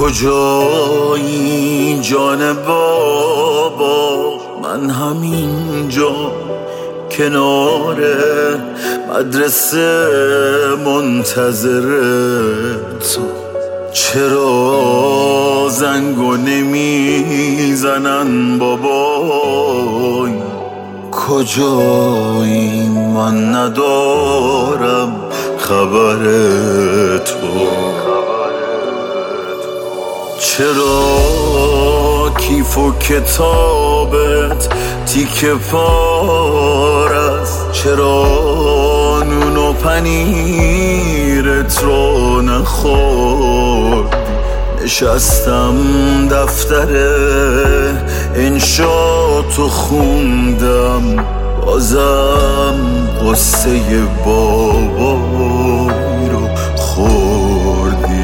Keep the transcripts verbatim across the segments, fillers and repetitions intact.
کجایی جان بابا؟ من همینجا کنار مدرسه منتظر تو. چرا زنگو نمیزنن بابای؟ کجایی من ندارم خبر تو. چرا کیف و کتابت تیکه پار است؟ چرا نون و پنیرت رو نخوردی؟ نشستم دفتر انشاتو خوندم، بازم قصه بابایی رو خوردی.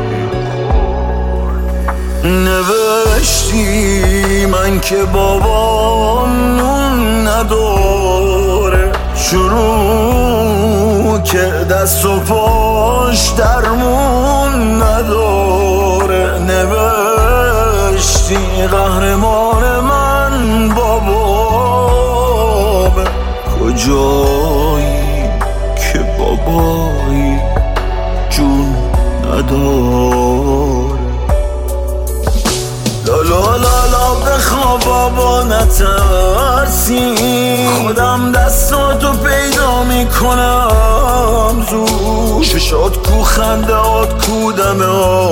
نوشتی من که بابام نون نداره، شروع که دست و پاش درمون نداره. نوشتی قهرمان من بابام، کجایی که بابایی جون نداره. لالا لالا بخواب بابا نترسی، خودم دستاتو پیدا میکنم زود. چشات کو خندهات کو دم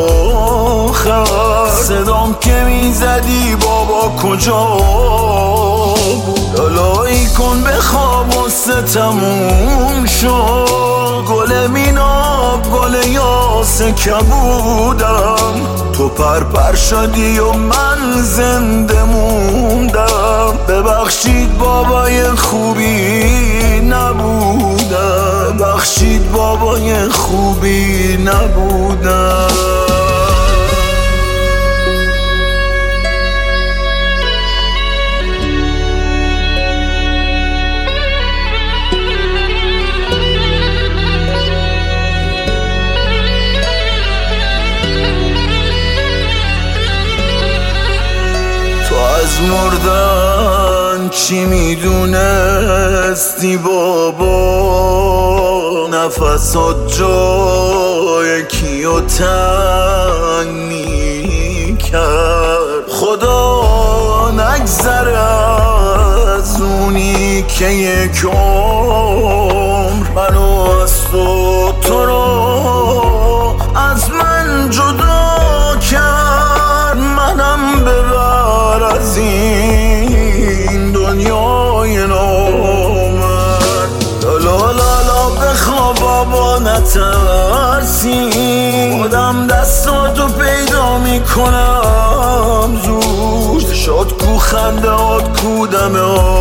آخر، صدام که میزدی بابا کجا بود؟ لالایی کن بخواب و تموم شد. گل میناب گل یاسه کبودم، تو پر پر شدی و من زنده موندم. ببخشید بابای خوبی نبودم، ببخشید بابای خوبی نبودم. از مردن چی میدونستی بابا؟ نفسات جای کیو تنگ میکرد؟ خدا نگذره از اونی که یک عمر منو از تو تو رو از من جدا کرد. منم ببر از این دنیای نامرد. لالا لالا بخواب بابا نترسی، خودم دستاتو پیدا میکنم زود. شاد کو خندهات کو دم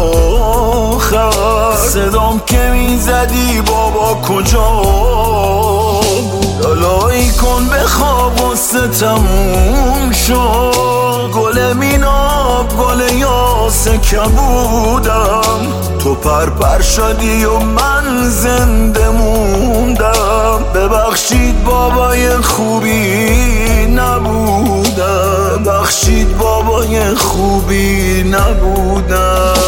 آخر، صدام که میزدی بابا کجا بود؟ لالایی کن بخواب و تموم شد. گل میناب گل یاسه کبودم، تو پر پر شدی و من زنده موندم. ببخشید بابای خوبی نبودم، ببخشید بابای خوبی نبودم.